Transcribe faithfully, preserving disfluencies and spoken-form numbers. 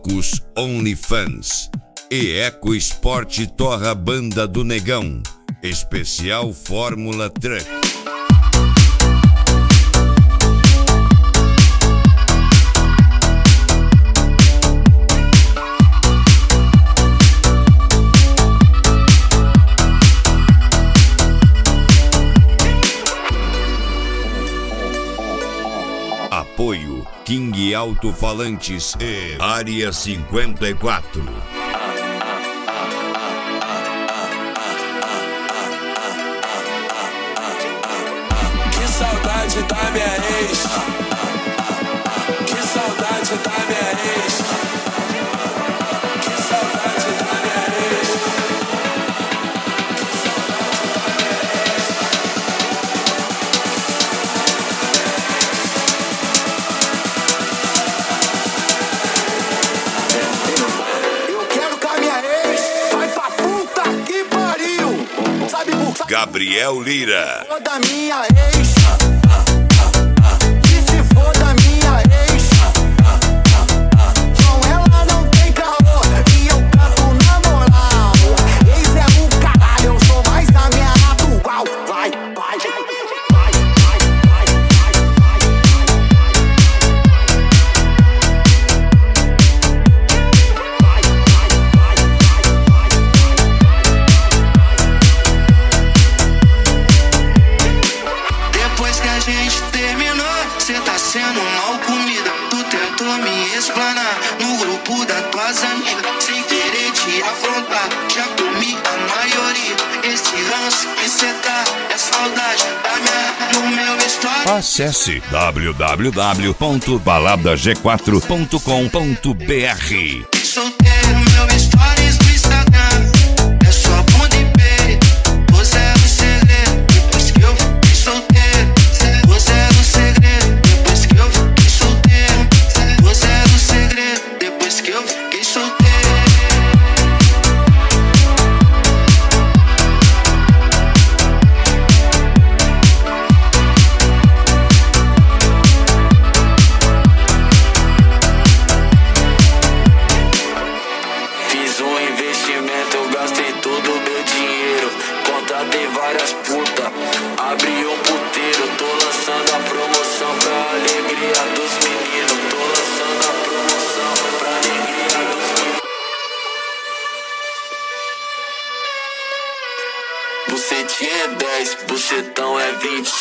Blocos OnlyFans. E Eco Sport Torra Banda do Negão. Especial Fórmula Truck. Apoio King Alto-Falantes e Área cinquenta e quatro. Que saudade da minha ex. Que saudade da minha ex. Que saudade da minha ex. Gabriel Lira. Da minha ex. Que se for da minha ex. Com ela não tem caô e eu canto na moral. Ex é o caralho, eu sou mais a minha atual. Vai, vai, vai, vai, vai, Depois que a gente terminou, cê tá sendo mal comida. Tu tentou me explanar no grupo das tuas amigas. Sem querer te afrontar, já comi a maioria. Este ranço que cê tá é saudade da minha, no meu histórico. Acesse w w w ponto balada g quatro ponto com ponto b r. Solteiro, meu stories no Instagram. É só bunda e peito. Você é o segredo. Depois que eu fiquei solteiro, você é o segredo. Depois que eu fiquei solteiro, você é o segredo. Depois que eu fiquei solteiro. Fiz um investimento, eu gastei todo o meu dinheiro. Contratei várias putas, abri um puteiro. Tô lançando a promoção pra alegria dos meninos. Tô lançando a promoção pra alegria dos meninos. Bucetinha é dez, bucetão é vinte.